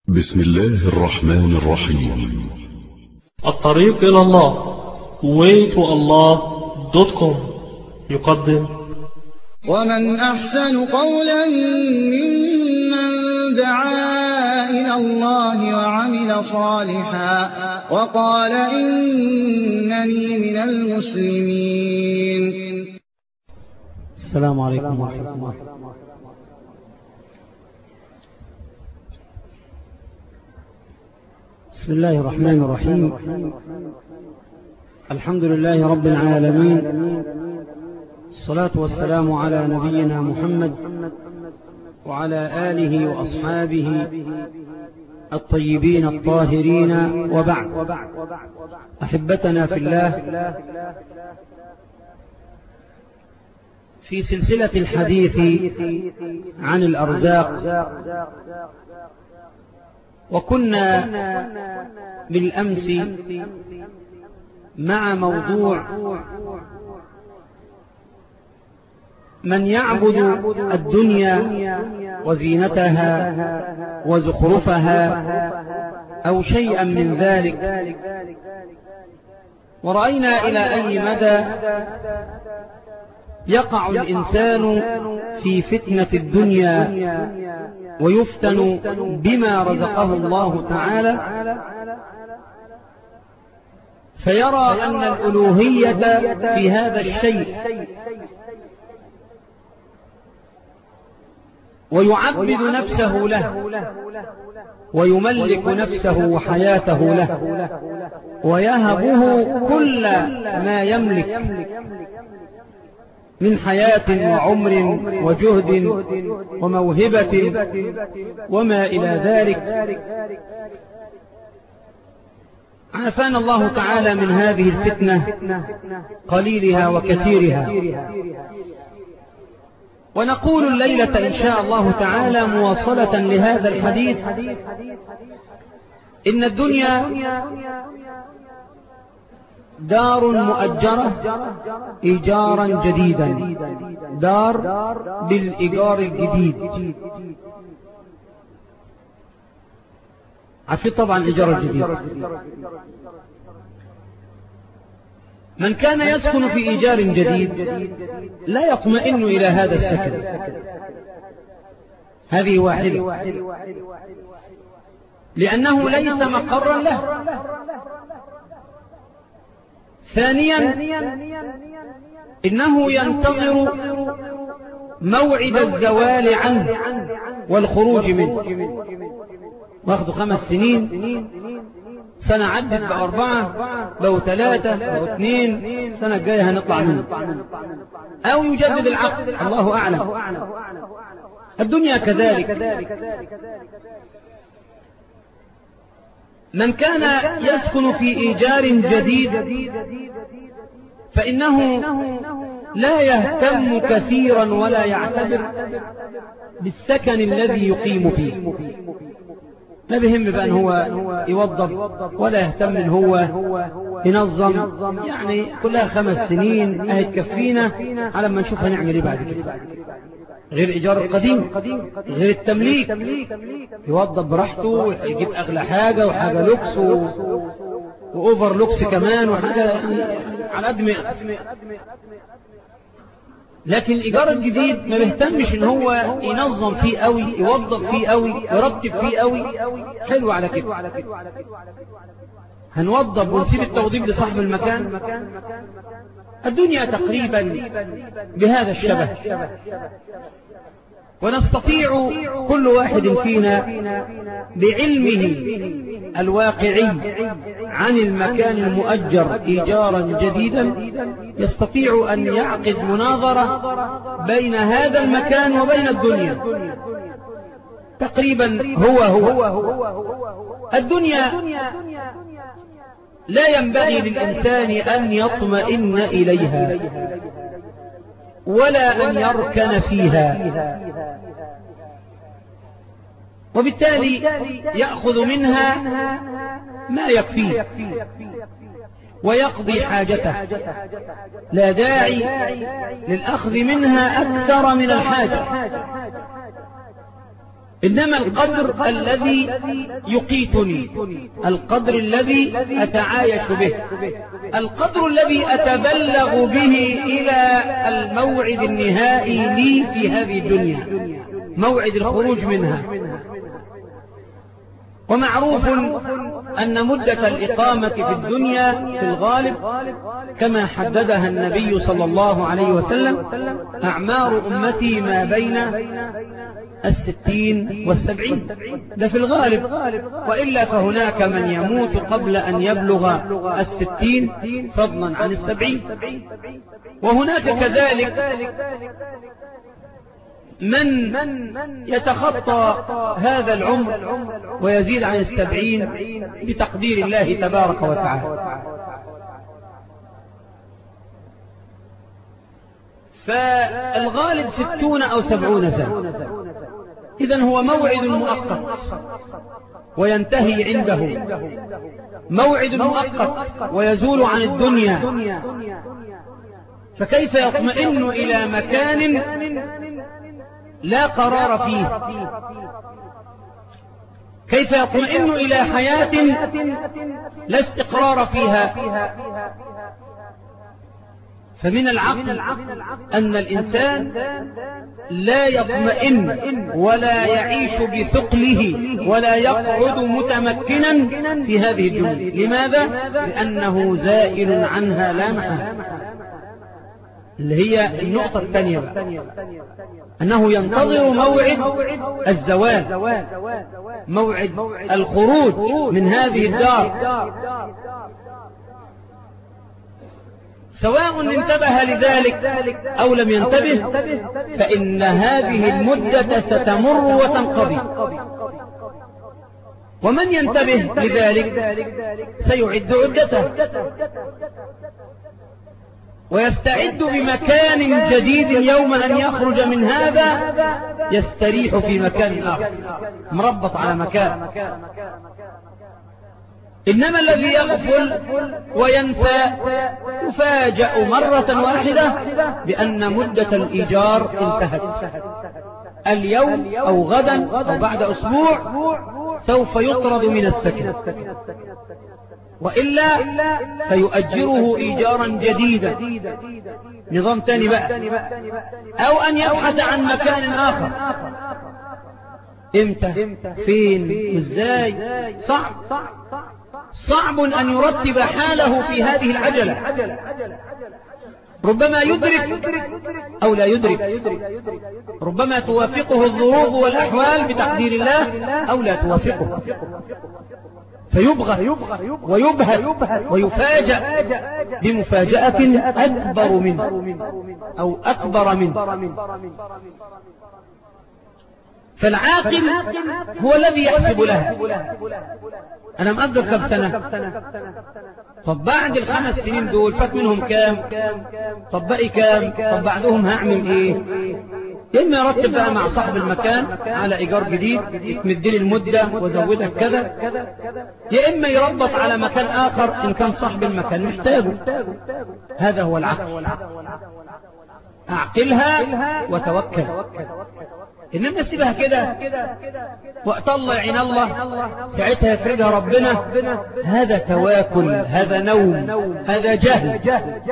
بسم الله الرحمن الرحيم. الطريق إلى الله waytoallah.com يقدم ومن أحسن قولا ممن دعا إلى الله وعمل صالحا وقال إنني من المسلمين. السلام عليكم ورحمة الله. بسم الله الرحمن الرحيم. الحمد لله رب العالمين، الصلاة والسلام على نبينا محمد وعلى آله وأصحابه الطيبين الطاهرين، وبعد. أحبتنا في الله، في سلسلة الحديث عن الأرزاق، وكنا بالأمس مع موضوع من يعبد الدنيا وزينتها وزخرفها أو شيئا من ذلك، ورأينا إلى أي مدى يقع الإنسان في فتنة الدنيا ويفتن بما رزقه الله تعالى، فيرى أن الألوهية في هذا الشيء، ويعبد نفسه له ويملك نفسه وحياته له ويهبه كل ما يملك من حياة وعمر وجهد وموهبة وما إلى ذلك. عافانا الله تعالى من هذه الفتنة قليلها وكثيرها. ونقول الليلة إن شاء الله تعالى مواصلة لهذا الحديث إن الدنيا دار مؤجرة إيجارا جديدا، دار بالإيجار الجديد. عارفين طبعا إيجار الجديد، من كان يسكن في إيجار جديد لا يطمئن إلى هذا السكن. هذه واحدة، لأنه ليس مقرا له. ثانيا، إنه ينتظر موعد الزوال عنه والخروج منه. واخذوا 5 سنين، سنة عدت ب4، لو 3 لو 2، السنة الجاية هنطلع منه، أو يجدد العقد، الله أعلم. الدنيا كذلك. من كان يسكن في إيجار جديد فإنه لا يهتم كثيرا ولا يعتبر بالسكن الذي يقيم فيه، لا بهم بأن هو يوظف ولا يهتم ان هو ينظم، يعني كلها 5 سنين هتكفينا على ما نشوف هنعمل ايه بعد كده. غير إيجار القديم، غير التمليك، يوظف براحته، يجيب أغلى حاجة وحاجة لوكس وأوفر لوكس كمان وحاجة على قد ما. لكن الإيجار الجديد ما بيهتمش إن هو ينظم فيه قوي، يوظف فيه قوي، يرتب فيه قوي. حلو على كده، هنوظف ونسيب التوظيف لصاحب المكان. الدنيا تقريبا بهذا الشبه، ونستطيع كل واحد فينا بعلمه الواقعي عن المكان المؤجر إيجارا جديدا يستطيع أن يعقد مناظرة بين هذا المكان وبين الدنيا. تقريبا هو الدنيا لا ينبغي للإنسان أن يطمئن إليها ولا أن يركن فيها، وبالتالي يأخذ منها ما يكفيه ويقضي حاجته، لا داعي للأخذ منها أكثر من الحاجة. إنما القدر الذي يقيتني، القدر الذي أتعايش به، القدر الذي أتبلغ به إلى الموعد النهائي لي في هذه الدنيا، موعد الخروج منها. ومعروف أن مدة الإقامة في الدنيا في الغالب كما حددها النبي صلى الله عليه وسلم أعمار أمتي ما بين 60 و70، ده في الغالب، وإلا فهناك من يموت قبل أن يبلغ 60 فضلا عن 70، وهناك كذلك من يتخطى هذا العمر ويزيد عن 70 بتقدير الله تبارك وتعالى. فالغالب 60 أو 70 سنة، إذن هو موعد مؤقت وينتهي عنده، موعد مؤقت ويزول عن الدنيا، فكيف يطمئن إلى مكان لا قرار فيه؟ كيف يطمئن إلى حياة لا استقرار فيها؟ فمن العقل أن الإنسان لا يطمئن ولا يعيش بثقله ولا يقعد متمكنا في هذه الدنيا. لماذا؟ لأنه زائل عنها لا محالة، اللي هي النقطة الثانية بقى، أنه ينتظر موعد الزوال، موعد الخروج من هذه الدار، سواء انتبه لذلك أو لم ينتبه، فإن هذه المدة ستمر وتنقضي. ومن ينتبه لذلك سيعد عدته ويستعد بمكان جديد يوم أن يخرج من هذا، يستريح في مكان آخر مربط على مكان. إنما الذي يغفل وينسى يفاجأ مرة واحدة بأن مدة الإيجار انتهت، اليوم أو غدا أو بعد أسبوع سوف يطرد من السكن، وإلا فيؤجره إيجارا جديدا، نظام تاني بقى، أو أن يبحث عن مكان آخر. إمتى؟ فين؟ إزاي؟ صعب أن يرتب حاله في هذه العجلة، ربما يدرك أو لا يدرك، ربما توافقه الظروف والأحوال بتقدير الله أو لا توافقه، فيبغى ويبهت ويفاجأ بمفاجأة أكبر منه أو أكبر منه. فالعاقل هو الذي يحسب لها، أنا مقدر كم سنة، طب بعد ال5 سنين دول فات منهم كام، طب باقي كام، طب بعدهم هعمل ايه؟ يا إما يرتب بقى مع صاحب المكان على إيجار جديد يمدلي المدة وزودها كذا، يا إما يربط على مكان آخر إن كان صاحب المكان محتاجه. هذا هو العقل، أعقلها وتوكل. إنما سيبها كده وقت الله يعين الله ساعتها يفرجها ربنا، هذا تواكل، هذا نوم، هذا جهل.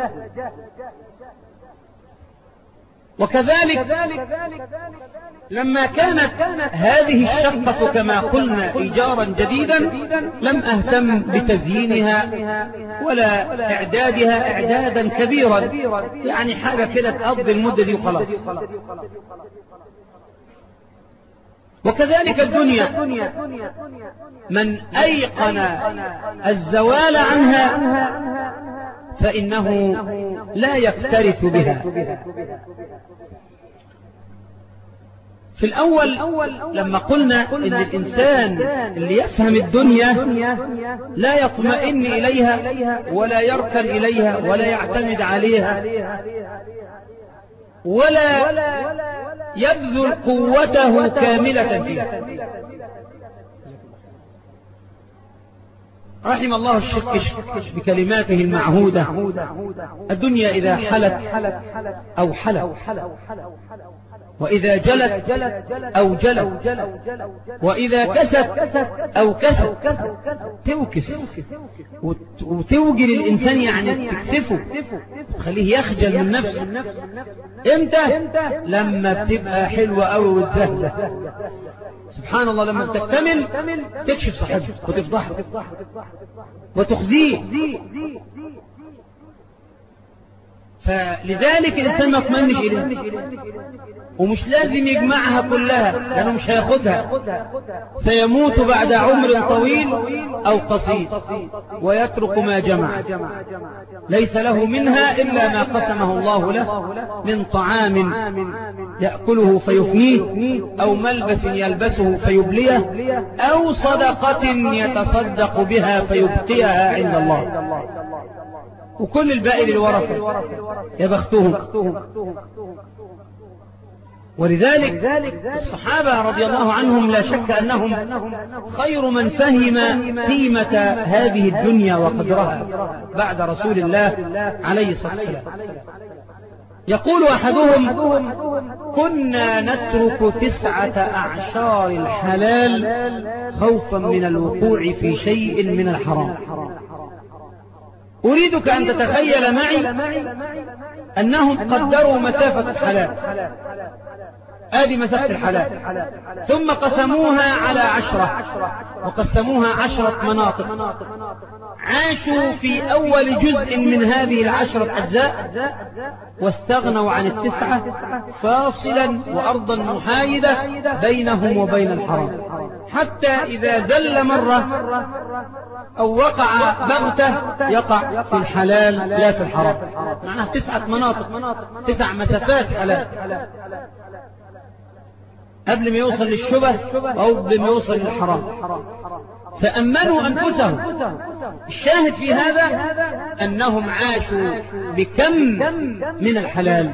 وكذلك لما كانت هذه الشقة كما قلنا إيجارا جديدا لم أهتم بتزيينها ولا إعدادها إعدادا كبيرا، يعني حاجة كده تقضي المدة دي وخلاص. وكذلك الدنيا من أيقن الزوال عنها فإنه لا يكترث بها. في الأول لما قلنا إن الإنسان اللي يفهم الدنيا لا يطمئن إليها ولا يركن إليها ولا يعتمد عليها ولا يبذل قوته كاملة فيها. رحم الله الشيخ بكلماته المعهودة: الدنيا إذا حلت أو حلت وإذا جلت أو جلت، وإذا كست أو كست، توكس وتوجل الإنسان، يعني تكسفه، تخليه يخجل من نفسه. إمتى؟ لما بتبقى حلوة أوي وتزهزه. سبحان الله، لما تكتمل تكشف صاحبه وتفضحه وتخزيه. فلذلك الإنسان ما يطمئنش إليه، ومش لازم يجمعها كلها لأنه مش هياخدها. سيموت بعد عمر طويل أو قصير ويترك ما جمع، ليس له منها إلا ما قسمه الله له من طعام يأكله فيفنيه، أو ملبس يلبسه فيبليه، أو صدقة يتصدق بها فيبقيها عند الله، وكل الباقي للورثة يا بختهم. ولذلك الصحابة رضي الله عنهم لا شك أنهم خير من فهم قيمة هذه الدنيا وقدرها بعد رسول الله عليه الصلاة والسلام. يقول أحدهم: كنا نترك 9 أعشار الحلال خوفا من الوقوع في شيء من الحرام. أريدك أن تتخيل معي أنهم قدروا مسافة الحلال، هذه مسافة الحلال، ثم قسموها على 10 وقسموها 10 مناطق، عاشوا في أول جزء من هذه 10 أجزاء واستغنوا عن 9 فاصلا وأرضا محايدة بينهم وبين الحرام، حتى إذا زل مرة أو وقع بغتة يقع في الحلال لا في الحرام. معناها 9 مناطق، 9 مسافات حلال قبل ما يوصل للشبه أو قبل ما يوصل للحرام، فأمنوا أنفسهم. الشاهد في هذا أنهم عاشوا بكم من الحلال،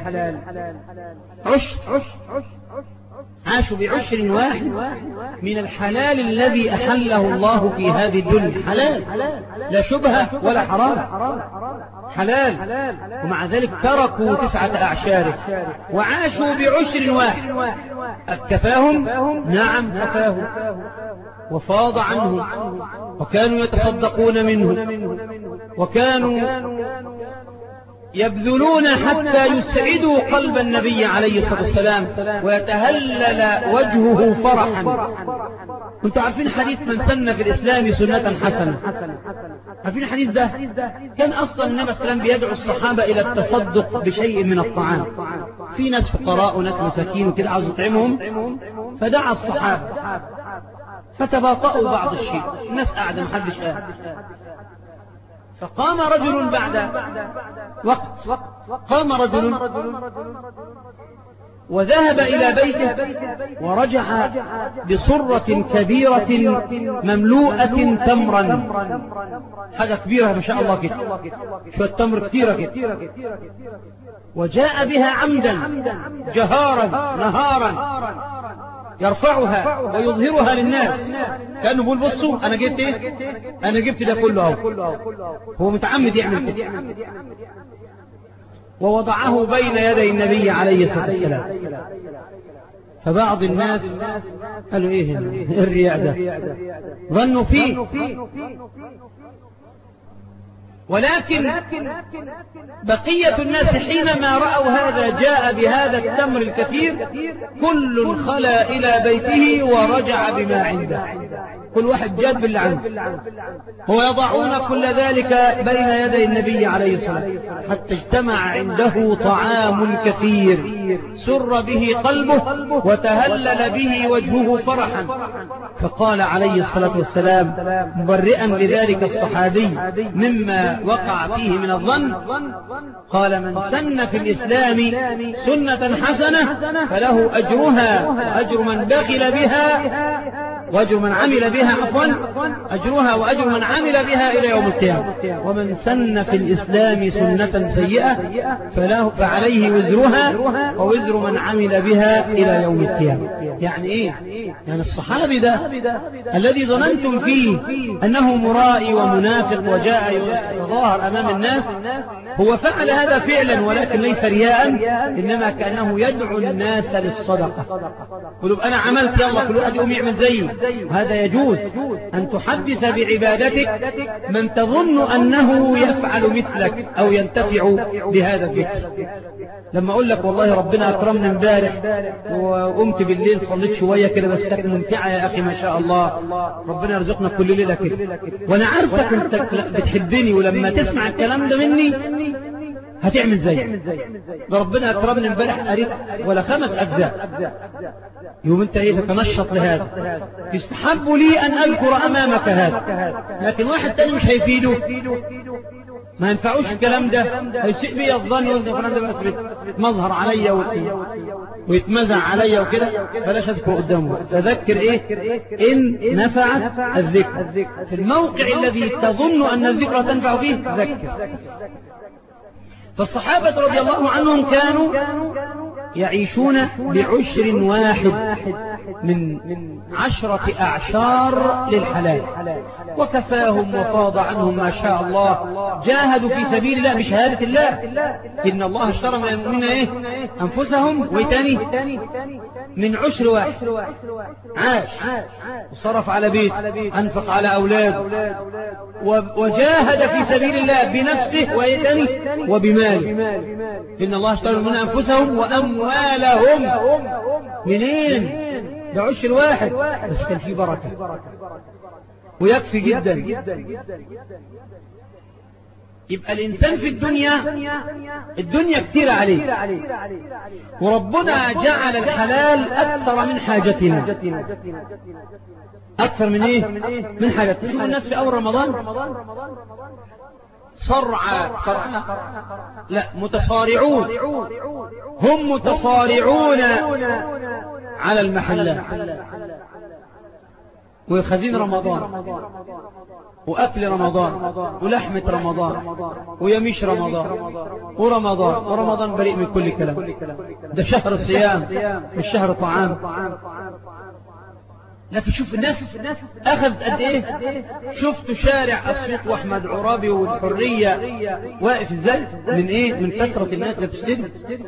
عاشوا بعشر واحد من الحلال الذي أحله الله في هذه الدنيا. حلال لا شبهة ولا حرام، حلال، ومع ذلك تركوا 9 أعشاره وعاشوا بعشر واحد. أكفاهم؟ نعم كفاهم، وفاض عنهم، وكانوا يتصدقون منه، وكانوا يبذلون حتى يسعدوا قلب النبي عليه الصلاة والسلام ويتهلل وجهه فرحا. كنتوا عارفين حديث من سن في الإسلام سنة حسنة؟ عارفين الحديث ده؟ كان أصلا النبي صلى الله عليه وسلم بيدعو الصحابة إلى التصدق بشيء من الطعام. في ناس فقراء وناس مساكين وكده عاوز يطعمهم، فدعا الصحابة فتباطؤوا بعض الشيء، الناس قاعدة محدش قاعد، فقام رجل بعد وقت، قام رجل وذهب إلى بيته ورجع بصرة كبيرة مملوءة تمرا، حاجة كبيرة ما شاء الله كده، شوية تمر كثيرة كده، وجاء بها عمدا جهارا نهارا يرفعها ويظهرها للناس، كأنه بيقول بصوا أنا جبت إيه؟ أنا جبت ده كله أهو. هو متعمد يعمل كده، ووضعه بين يدي النبي عليه الصلاة والسلام. فبعض الناس قالوا إيه الرياء ده؟ ظنوا فيه، ولكن بقية الناس حينما رأوا هذا جاء بهذا التمر الكثير كل خلى إلى بيته ورجع بما عنده، كل واحد جاب باللي عنده، ويضعون كل ذلك بين يدي النبي عليه الصلاة والسلام، حتى اجتمع عنده طعام كثير سر به قلبه وتهلل به وجهه فرحا. فقال عليه الصلاة والسلام مبرئا لذلك الصحابي مما وقع فيه من الظن، قال: من سن في الإسلام سنة حسنة فله أجرها وأجر من بخل بها وأجر من عمل بها، عفوا، أجرها وأجر من عمل بها إلى يوم القيامة. ومن سن في الإسلام سنة سيئة فعليه وزرها ووزر من عمل بها إلى يوم القيامة. يعني إيه؟ يعني الصحابي ده الذي ظننتم فيه أنه مرائي ومنافق وجاء يتظاهر أمام الناس، هو فعل هذا فعلا ولكن ليس رياء، إنما كأنه يدعو الناس للصدقة. قلوا أنا عملت يلا كل واحد يقوم يعمل زيي. هذا يجوز أن تحدث بعبادتك من تظن أنه يفعل مثلك أو ينتفع بهذا الذكر. لما أقول لك والله ربنا أكرمني امبارح وقمت بالليل صليت شوية كده بس كانت ممتعة يا أخي ما شاء الله، ربنا يرزقنا كل ليلة كده، وأنا عارفك أنت بتحبني، ولما تسمع الكلام ده مني هتعمل زي ده. ربنا أكرمني امبارح قريت ولا 5 أجزاء، يوم أنت إيه تتنشط لهذا. يستحب لي أن أذكر أمامك هذا، لكن واحد تاني مش هيفيده، ما ينفعوش الكلام ده، هيسيء بي الظن ويقول الكلام ده بس مظهر عليا ويتمزع عليا وكده، بلاش أذكر قدامه. تذكر إيه إن نفعت الذكر في الموقع الذي تظن أن الذكر تنفع فيه ذكر. فالصحابة رضي الله عنهم كانوا يعيشون ب10 واحد من 10 أعشار للحلال، وكفاهم وفاض عنهم ما شاء الله. جاهدوا في سبيل الله بشهادة الله، إن الله اشترى من المؤمنين إيه أنفسهم ويتاني من 10 واحد عاش وصرف على بيت، أنفق على أولاد، وجاهد في سبيل الله بنفسه ويتاني وبماله. إن الله اشترى من أنفسهم وأموالهم. منين؟ ب10 واحد بس كان فيه بركة ويكفي جدا. يبقى الإنسان في الدنيا كتير عليه، وربنا جعل الحلال أكثر من حاجتنا. أكثر من إيه؟ من حاجتنا. شوف الناس في أول رمضان صرعى لا متصارعون، هم متصارعون على المحلات وخزين رمضان وأكل رمضان ولحمة رمضان ويميش رمضان ورمضان بريء من كل كلام. ده شهر صيام مش شهر طعام. لكن شوف الناس أخذت قد إيه. شفت شارع السوق وأحمد عرابي والحرية واقف إزاي من إيه؟ من كثرة الناس اللي بتشتري.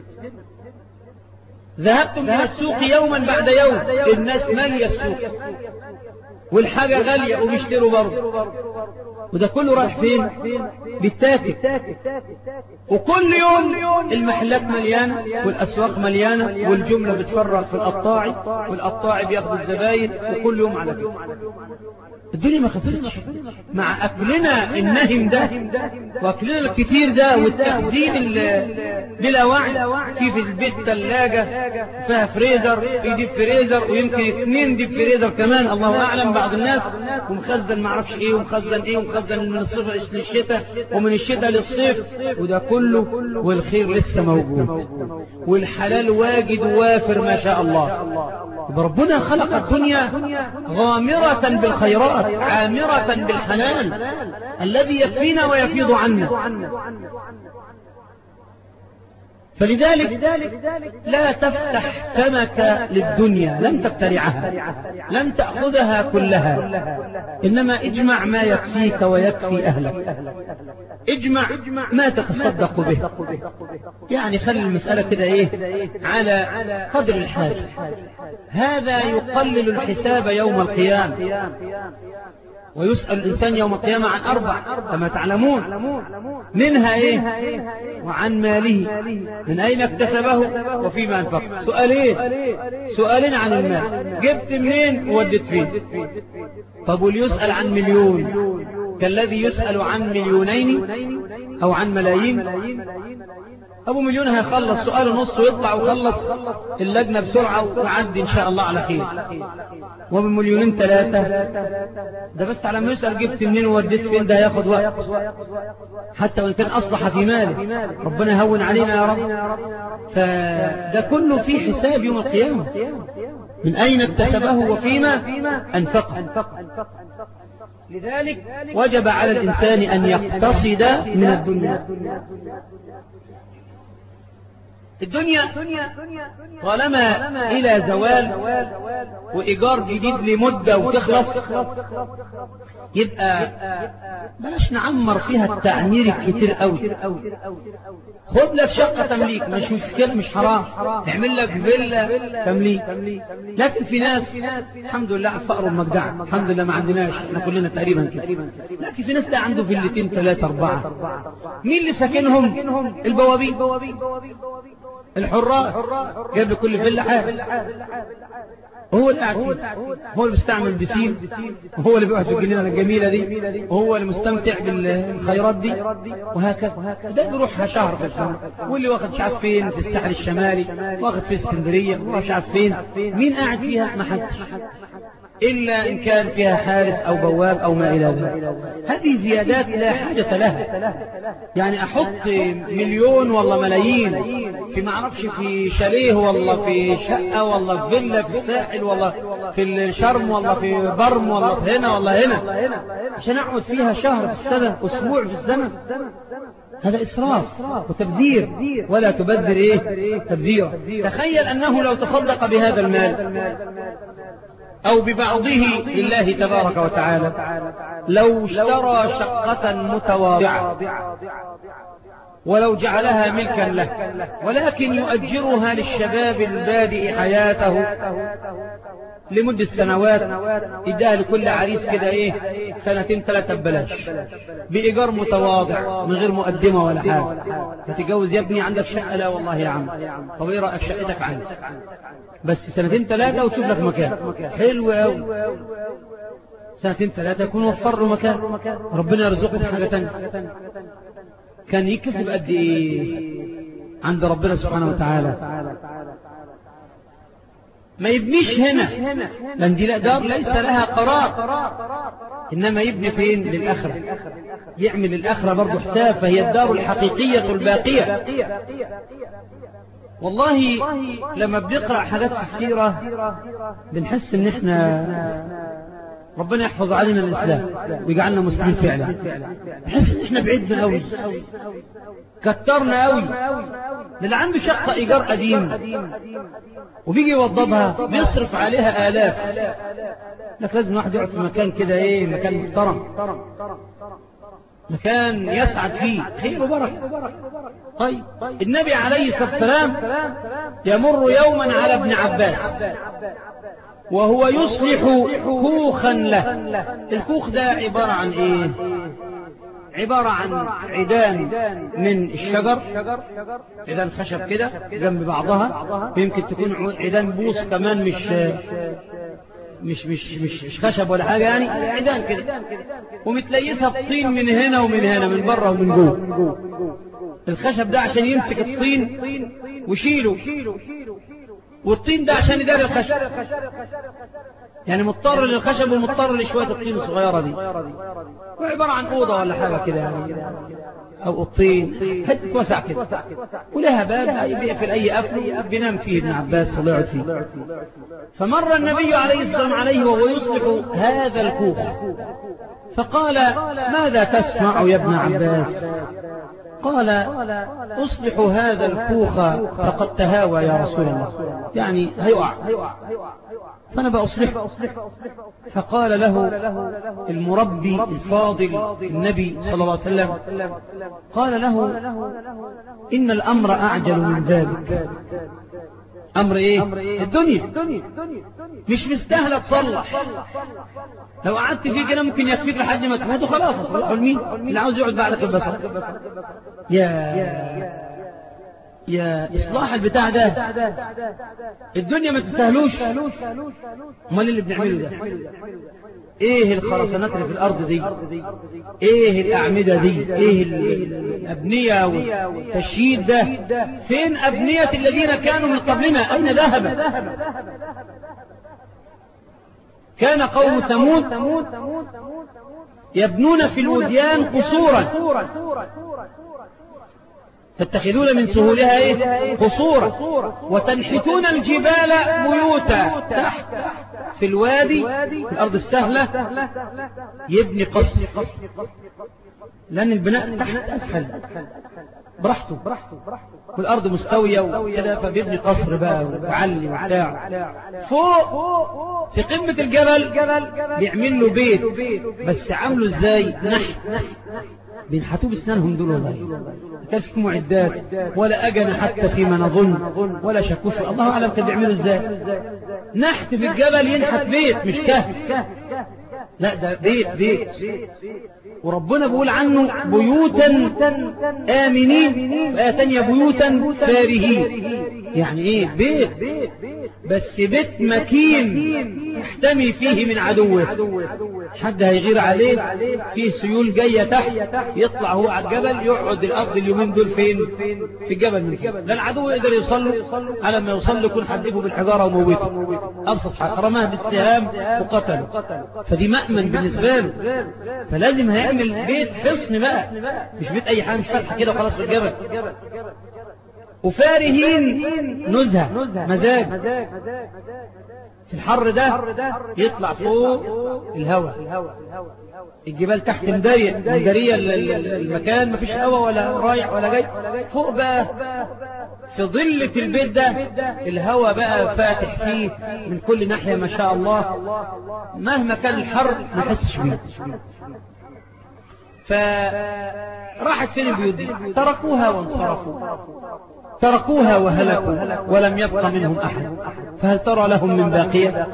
ذهبتم إلى السوق يوما بعد يوم، الناس مالية السوق والحاجة غالية وبيشتروا برضه، وده كله رايح فين؟ بالتاكل. وكل يوم المحلات مليانة والأسواق مليانة والجملة بتفرغ في القطاعي والقطاعي بياخد الزباين، وكل يوم على كده. الدنيا ما خلصتش مع أكلنا النهم ده وأكلنا الكتير ده والتخزين بلا وعي. في البيت ثلاجة فيها فريزر، في ديب فريزر ويمكن 2 ديب فريزر كمان الله أعلم بعض الناس، ومخزن معرفش إيه ومخزن إيه ومخزن من الصيف للشتاء ومن الشتاء للصيف، وده كله والخير لسه موجود والحلال واجد وافر ما شاء الله. ربنا خلق الدنيا غامرة بالخيرات عامرة بالحلال الذي يكفينا ويفيض عنا. فلذلك لا تفتح فمك للدنيا، لن تبتلعها، لن تأخذها كلها، إنما اجمع ما يكفيك ويكفي أهلك. اجمع ما تتصدق به، يعني خلي المسألة كده إيه على قدر الحاجة. هذا يقلل الحساب يوم القيامة، ويسأل الإنسان يوم القيامة عن 4 كما تعلمون، منها إيه؟ وعن ماله من أين اكتسبه وفيما أنفق. سؤالين عن المال، جبت منين وودت فين. طب واليسأل عن 1,000,000 كالذي يسأل عن 2,000,000 أو عن ملايين. أبو 1,000,000 هيخلص سؤال ونص ويطلع وخلص اللجنة بسرعة ويعدي إن شاء الله على خير. ومن 2,000,000 3 ده بس على ما يسأل جبت منين ووديت فين، ده هياخد وقت حتى وإن كان أصلح في ماله. ربنا يهون علينا يا رب. فده كله في حساب يوم القيامة، من أين اكتسبه وفيما أنفقه. لذلك وجب على الإنسان أن يقتصد من الدنيا. الدنيا طالما إلى زوال وإيجار جديد لمدة وتخلص، يبقى بلاش نعمر فيها التعمير الكتير قوي. خد لك شقة تمليك، مش مشكلة، مش حرام، اعمل لك فيلا تمليك. لكن في ناس الحمد لله على الفقر والمجدعة، الحمد لله ما عندناش، احنا كلنا تقريبا كده، لكن في ناس لا عنده فيلتين 3 4. مين اللي ساكنهم؟ البوابين، الحراس، جاب لكل فيلا حارس، هو اللي قاعد فيه، هو اللي بيستعمل بسين، وهو اللي بيقعد في الجنينة الجميلة دي، وهو اللي مستمتع بالخيرات دي، وهكذا. ده بيروح شهر في السنة، واللي واخد مش عارف فين في الساحل الشمالي، واخد في اسكندرية، مش عارف فين. مين قاعد فيها؟ ما حدش، إلا إن كان فيها حارس أو بواب أو ما إلى ذلك. هذه زيادات لا حاجة لها. يعني أحط مليون والله ملايين في معرفش في شاليه والله في شقة والله في فيلا في الساحل والله في الشرم والله في برم والله في هنا والله هنا، عشان أقعد فيها شهر في السنة، أسبوع في السنة. هذا إسراف وتبذير، ولا تبذر تبذيرا. تخيل أنه لو تصدق بهذا المال أو ببعضه لله تبارك وتعالى، لو اشترى شقة متواضعة ولو جعلها ملكا له، ولكن يؤجرها للشباب البادئ حياته لمدة سنوات، إداها لكل عريس كده 2 3 ببلاش، بإيجار متواضع من غير مقدمة ولا حاجة. فتتجوز يا ابني، عندك شقة؟ لا والله يا عم. طب ايه رأيك؟ شقتك عندي بس 2 3 وتشوف لك مكان حلو قوي. 2 3 يكون وفر له مكان، ربنا يرزقه حاجة تانية. كان يكسب قد ايه عند ربنا سبحانه وتعالى. ما يبنيش هنا، لأن دي دار ليس لها قرار، إنما يبني فين؟ للآخرة، يعمل الآخرة برضو حساب، فهي الدار الحقيقية الباقية. والله لما بنقرأ حاجات في السيرة بنحس ان احنا ربنا يحفظ علينا الإسلام ويجعلنا مسلمين فعلا. نحس ان احنا بعدنا قوي، كترنا قوي. اللي عنده شقة إيجار قديم وبيجي يوضبها بيصرف عليها آلاف، لك لازم واحد يقعد في مكان كده مكان محترم، مكان يسعد فيه خير وبركة. طيب النبي عليه الصلاة والسلام يمر يوما على ابن عباس وهو يصلح كوخا له. الكوخ ده عبارة عن ايه؟ عبارة عن عيدان من الشجر، عيدان خشب كده جنب بعضها، يمكن تكون عيدان بوص كمان، مش خشب ولا حاجة، يعني عيدان كده، ومتليسها بطين من هنا ومن هنا، من بره ومن جوه. الخشب ده عشان يمسك الطين ويشيله، والطين ده عشان يدار الخشب، يعني مضطر للخشب ومضطر لشوية الطين الصغيرة دي. وعبارة عن أوضة ولا حاجة كده يعني، أو الطين حتة وسع كده، ولها باب بيقفل أي قفل بينام فيه ابن عباس ولا يقعد فيه. فمر النبي عليه السلام عليه وهو يصلح هذا الكوخ، فقال: ماذا تصنع يا ابن عباس؟ قال: أصلح هذا الكوخ فقد تهاوى يا رسول الله، يعني هيقع، فأنا بأصلحه. فقال له المربي الفاضل النبي صلى الله عليه وسلم، قال له: إن الأمر أعجل من ذلك. أمر إيه؟ الدنيا مش مستاهلة تصلح، لو قعدت فيه كده ممكن يكفيك لحد ما تموت وخلاص. تصلحه لمين؟ اللي عاوز يقعد بعدك البصر. يا إصلاح البتاع ده، الدنيا ما تستاهلوش. امال اللي بنعمله ده ايه؟ الخرسانات اللي في الارض دي، ايه الاعمدة دي، ايه الابنية والتشييد ده؟ فين ابنية الذين كانوا من قبلنا؟ اين ذهبت؟ كان قوم ثمود يبنون في الوديان قصورا، تتخذون من سهولها ايه؟ قصورا، وتنحتون الجبال بيوتا تحت في الوادي في الأرض السهلة يبني قصر، لأن البناء تحت أسهل براحته، والأرض مستوية وكده، فبيبني قصر بقى وعلي وبتاع. فوق في قمة الجبل بيعمل له بيت، بس عامله ازاي؟ نحت، بينحتوه بسنانهم دول، والله ما كانش في معدات ولا أجن حتى فيما نظن ولا شكوش، الله أعلم كان بيعملوا ازاي. نحت في الجبل ينحت بيت، مش كهف، لا ده بيت. وربنا بيقول عنه بيوتا آمنين، وآية تانية بيوتا فارهين. يعني ايه؟ بيت، بس بيت مكين يحتمي فيه من عدوه، حد هيغير عليه، فيه سيول جاية تحت، يطلع هو على الجبل يقعد الأرض اليومين دول فين؟ في الجبل من فين؟ لا العدو يقدر يوصل له، على ما يوصل له يكون حدفه بالحجارة وموته، أبسط حاجة رماه بالسهام وقتله، فدي مأمن بالنسبة له. فلازم هيعمل بيت حصن بقى، مش بيت أي حاجة، مش فتح كده وخلاص في الجبل. وفارهين نزهة، مزاج في الحر ده، يطلع فوق الهواء، الجبال تحت مدارية المكان، مفيش هواء ولا رايح ولا جاي. فوق بقى في ظلة البيت ده الهواء بقى فاتح فيه من كل ناحية ما شاء الله، مهما كان الحر ما حسش بيه. فراحت فين البيوت دي؟ تركوها وانصرفوا، تركوها وهلكوا ولم يبق منهم أحد، فهل ترى لهم من باقية؟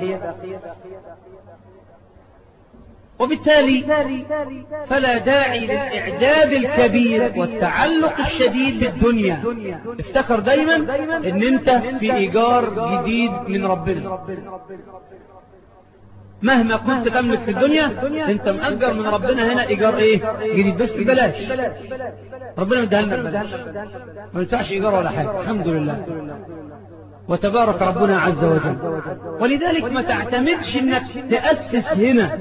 وبالتالي فلا داعي للإعداد الكبير والتعلق الشديد بالدنيا. افتكر دايما ان انت في إيجار جديد من ربنا، مهما كنت تملك في الدنيا انت مأجر من ربنا هنا إيجار ايه؟ جديد، بس ببلاش، ربنا مديها لنا ببلاش، ما يدفعش إيجار ولا حاجة، الحمد لله، وتبارك ربنا عز وجل. ولذلك ما تعتمدش انك تأسس هنا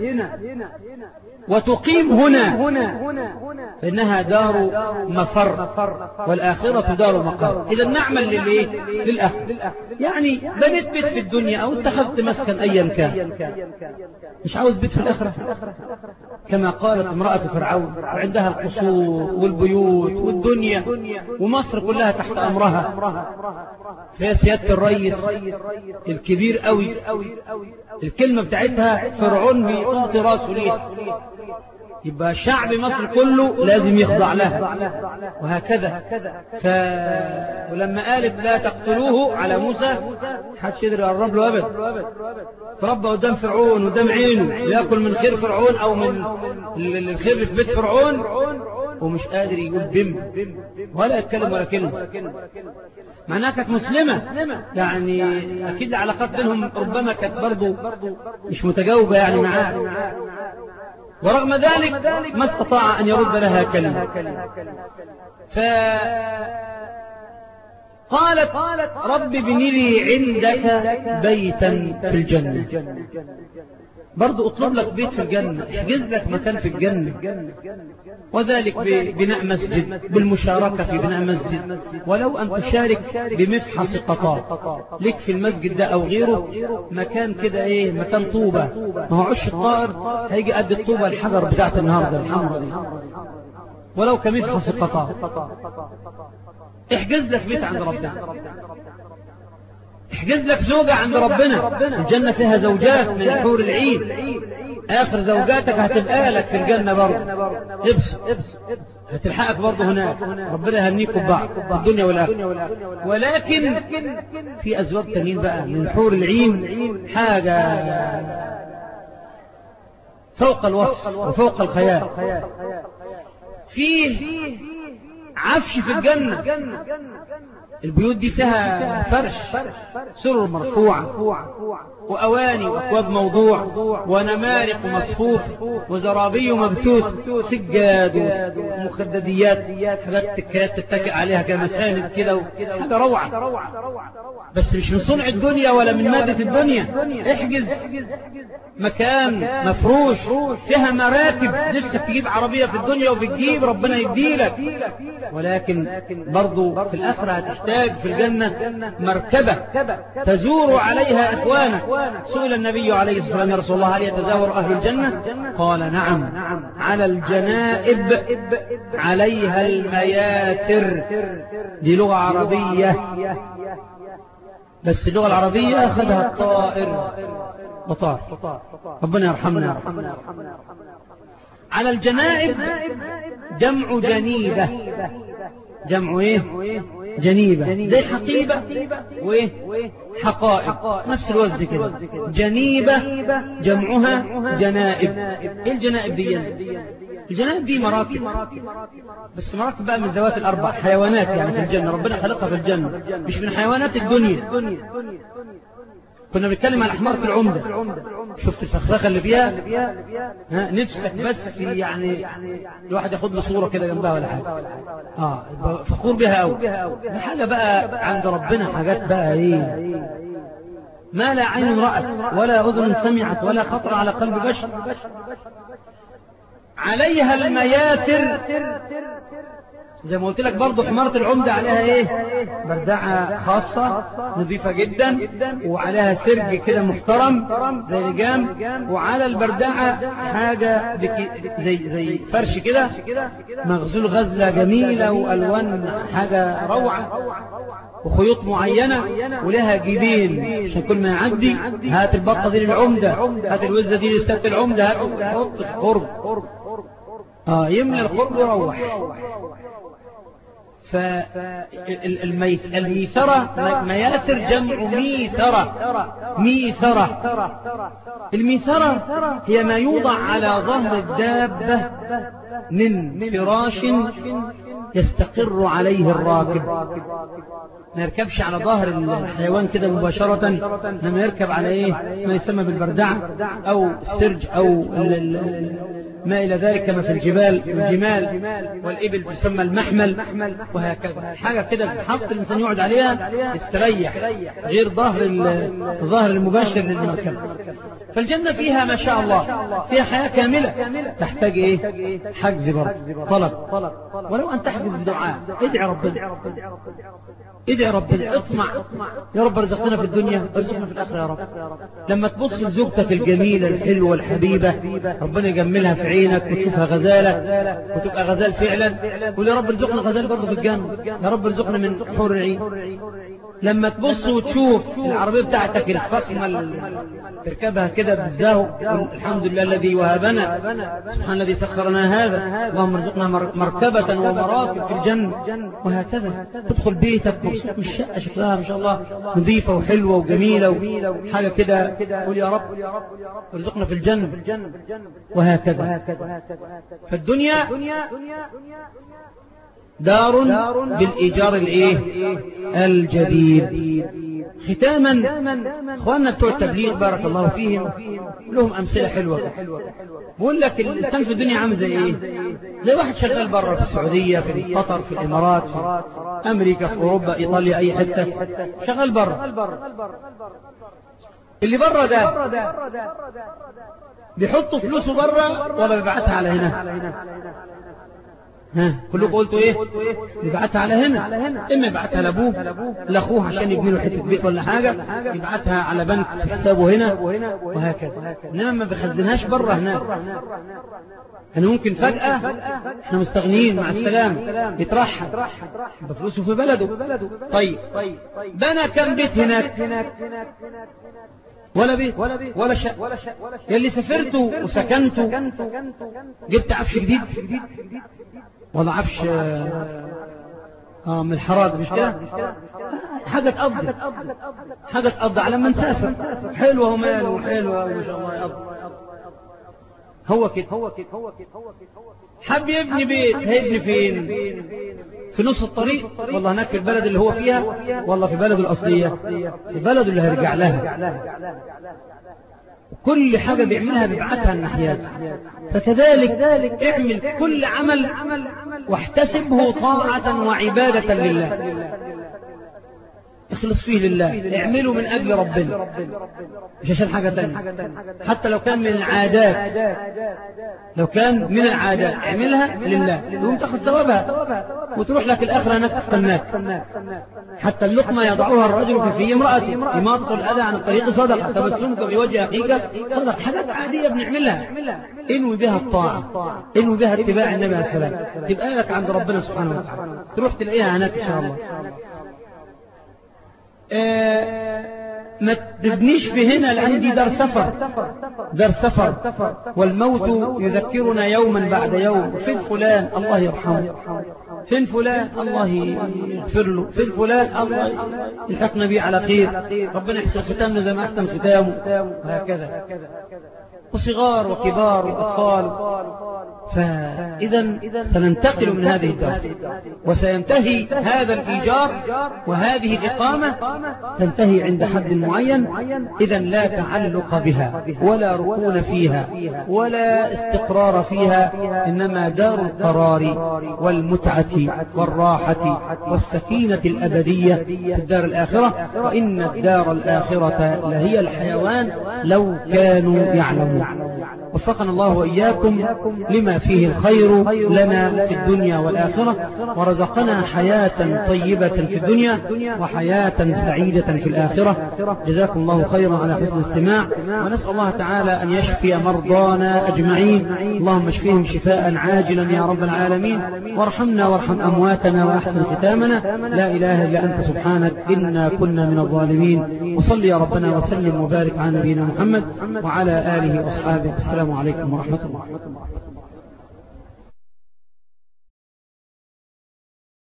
وتقيم هنا، فإنها دار مفر والآخرة دار مقر. إذا نعمل للآخرة، يعني بنيت بيت في الدنيا أو اتخذت مسكن أيا كان، مش عاوز بيت في الآخرة، كما قالت امرأة فرعون عندها القصور والبيوت والدنيا ومصر كلها تحت أمرها، فهي سيادة الرئيس الكبير قوي، الكلمة بتاعتها فرعون بيقوط راسه ليه، يبقى شعب مصر كله لازم يخضع لها، وهكذا. ولما قالت لا تقتلوه على موسى محدش يقدر يقرب له أبدا، تربى قدام فرعون قدام عينه، يأكل من خير فرعون أو من الخير في بيت فرعون، ومش قادر يقول بم ولا يتكلم ولا كلمة، معناها كانت مسلمة، يعني أكيد العلاقات بينهم ربما كانت برضو مش متجاوبة يعني معاه، ورغم ذلك ما استطاع أن يرد لها كلمة. فقالت رب ابن لي عندك بيتا في الجنة، برضو اطلب لك بيت في الجنة، احجز لك مكان في الجنة، وذلك ببناء مسجد، بالمشاركة في بناء مسجد، ولو أن تشارك بمفحص قطار لك في المسجد ده أو غيره، مكان كده ايه، مكان طوبة، ما هو عش الطائر هيجي قد الطوبة الحجر بتاعت النهاردة الحمراء دي، ولو كمفحص قطار، احجز لك بيت عند ربنا، احجز لك زوجة عند ربنا، الجنة فيها زوجات من الحور العين، آخر زوجاتك هتبقى لك في الجنة برضه، ابس هتلحقك برضه هناك، ربنا يهنيكم بعض في الدنيا والآخرة. ولكن في أزواج تانيين بقى من الحور العين، حاجة فوق الوصف وفوق الخيال، فيه عفش في الجنة، البيوت دي فيها فرش، سرر مرفوعة، وأواني وأكواب موضوع، ونمارق مصفوف، وزرابي مبثوث، سجاد ومخدديات، حاجات تكات تتكئ عليها كمساند كده، حاجة روعة، بس مش من صنع الدنيا ولا من مادة الدنيا. احجز مكان مفروش، فيها مراتب، نفسك تجيب عربية في الدنيا وبتجيب، ربنا يديلك، ولكن برضو في الآخرة هتحتاج في الجنة مركبة تزور عليها إخوانك. سئل النبي عليه الصلاة والسلام: يا رسول الله هل يتزاور أهل الجنة؟ قال: نعم، على الجنائب عليها المياسر. دي لغة عربية، بس اللغة العربية أخذها الطائر وطار، ربنا يرحمنا. على الجنائب جمع جنيبة. جمع ايه؟ جنيبة، زي حقيبة وايه؟ حقائب، نفس الوزن كده. جنيبة جمعها جنائب. ايه الجنائب دي؟ الجنائب دي مراكب، بس مراكب بقى من ذوات الأربع، حيوانات يعني في الجنة، ربنا خلقها في الجنة، مش من حيوانات الدنيا. كنا بنتكلم عن حمارة العمدة، شفت الفخفخة اللي فيها؟ نفسك بس يعني الواحد ياخد له صورة كده جنبها ولا حاجة. فخور بها قوي. حاجة بقى عند ربنا، حاجات بقى ايه ما لا عين رأت ولا أذن سمعت ولا خطر على قلب بشر. عليها المياسر، زي ما قلت لك برضو حمارة العمدة عليها ايه؟ بردعة خاصة نظيفة جدا، وعليها سرج كده محترم زي لجام، وعلى البردعة حاجة زي فرش كده مغزول غزلة جميلة وألوان حاجة روعة وخيوط معينة، ولها جيبين عشان كل ما يعدي هات البطة دي للعمدة، هات الوزة دي للست العمدة، حط في خرج يملى الخرج ويروح. فالميسرة مياسر جمع ميسرة. الميسرة هي ما يوضع على ظهر الدابة من فراش يستقر عليه الراكب. ما يركبش على ظهر الحيوان كده مباشرة، لما يركب على ايه ما يسمى بالبردعة او السرج او ما إلى ذلك، كما في الجمال والإبل تسمى المحمل، وهكذا حاجة كده بتحط الإنسان يقعد عليها يستريح، غير الظهر المباشر للمركب. فالجنة فيها ما شاء الله، فيها حياة كاملة، تحتاج ايه؟ حجز برضه، طلب. ولو أن تحجز الدعاء، ادعي ربنا، اطمع يا رب ارزقنا في الدنيا، ارزقنا في الآخرة يا رب. لما تبص لزوجتك الجميلة الحلوة الحبيبة، ربنا يجملها في عينك وتشوفها غزالة وتبقى غزال فعلا، قول يا رب ارزقنا غزال برضه في الجنة، يا رب ارزقنا من حور العين. لما تبص وتشوف العربية بتاعتك الفخمة تركبها كده بالزهو، الحمد لله الذي وهبنا، سبحان الذي سخرنا هذا، اللهم ارزقنا مركبة ومراكب في الجنة، وهكذا. تدخل بيتك مبسوط من الشقة، شكلها ما شاء الله نظيفة وحلوة وجميلة وحاجة كده، قول يا رب ارزقنا في الجنة، وهكذا. فالدنيا دار بالإيجار الجديد. ختاما، اخواننا بتوع التبليغ بارك الله فيهم لهم أمثلة حلوة. بقول لك الإنسان في الدنيا عامل زي ايه؟ زي واحد شغال بره في السعودية، في قطر، في الإمارات، في أمريكا، في أوروبا، إيطاليا، أي حتة شغال بره. اللي بره ده بيحطوا فلوسه بره ولا بيبعتها على هنا؟ كلكم قلتوا ايه؟ يبعتها على هنا، اما يبعتها لابوه لاخوه عشان يبني له حته بيت ولا حاجه، يبعتها على بنك في حسابه هنا، وهكذا. انما ما بيخزنهاش بره هناك. يعني ممكن فجاه احنا مستغنيين مع السلامه يترحل بفلوسه في بلده. طيب بنى كم بيت هناك؟ ولا بيت ولا شقة. يلي سافرتوا وسكنتوا جبت عفش جديد ولا عفش من الحراد، مش كده؟ حاجة تقضي على ما نسافر، حلوة وماله حلوة وما شاء الله يقضي. هو كده. حب يبني بيت، هيبني فين؟ في نص الطريق، والله هناك في البلد اللي هو فيها، والله في بلده الأصلية، في بلده اللي هيرجع لها. كل حاجة بيعملها بيبعتها الناحيات. فكذلك اعمل كل عمل واحتسبه طاعة وعبادة لله. اخلص فيه لله، اعمله من أجل ربنا مش عشان حاجة تانية. حتى لو كان من العادات، لو كان من العادات اعملها لله يقوم تاخذ ثوابها وتروح لك الآخرة هناك تستناك. حتى اللقمة يضعها الرجل في امرأته، إماطة الأذى عن الطريق صدقة، تبسمك بوجه أخيك صدقة. حاجات عادية بنعملها انوي بها الطاعة، انوي بها اتباع النبي عليه السلام، تبقى لك عند ربنا سبحانه وتعالى، تروح تلاقيها هناك إن شاء الله. ما تبنيش في هنا لعندي دار سفر، دار سفر، والموت يذكرنا يوما بعد يوم. فين فلان الله يرحمه، فين فلان الله يغفر له، فين فلان الله يلحقنا به على خير، ربنا يحسن ختامنا زي ما أحسن ختامه، هكذا. وصغار وكبار وأطفال. فإذا سننتقل من هذه الدار وسينتهي هذا الإيجار وهذه الإقامة تنتهي عند حد معين. إذا لا تعلق بها ولا ركون فيها ولا استقرار فيها، إنما دار القرار والمتعة والراحة والسكينة الأبدية في الدار الآخرة. وإن الدار الآخرة لهي الحيوان لو كانوا يعلمون. وفقنا الله وإياكم لما فيه الخير لنا في الدنيا والآخرة، ورزقنا حياة طيبة في الدنيا وحياة سعيدة في الآخرة. جزاكم الله خيرا على حسن الاستماع، ونسأل الله تعالى أن يشفي مرضانا أجمعين. اللهم اشفيهم شفاء عاجلا يا رب العالمين، وارحمنا وارحم أمواتنا وأحسن ختامنا. لا إله إلا أنت سبحانك إنا كنا من الظالمين. وصل يا ربنا وسلم وبارك على نبينا محمد وعلى آله وأصحابه. السلام عليكم ورحمة الله.